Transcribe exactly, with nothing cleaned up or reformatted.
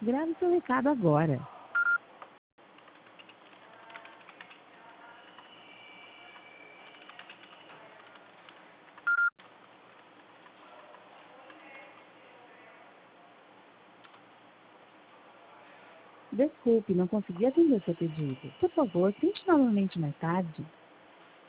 Grave seu recado agora. Desculpe, não consegui atender seu pedido. Por favor, tente novamente mais tarde.